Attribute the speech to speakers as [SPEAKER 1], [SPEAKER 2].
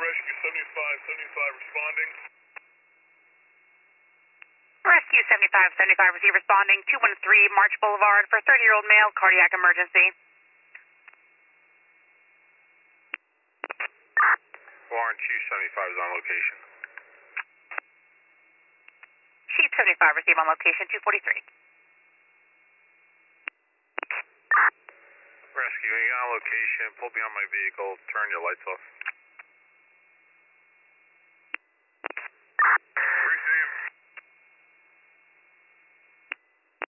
[SPEAKER 1] Rescue 7575 responding.
[SPEAKER 2] Rescue 7575 receive responding 213 March Boulevard for 30-year-old male, cardiac emergency.
[SPEAKER 1] Warren Chief 75 is on location.
[SPEAKER 2] Chief 75 receive on location 243.
[SPEAKER 1] Rescue, when you get on location, pull behind my vehicle, turn your lights off.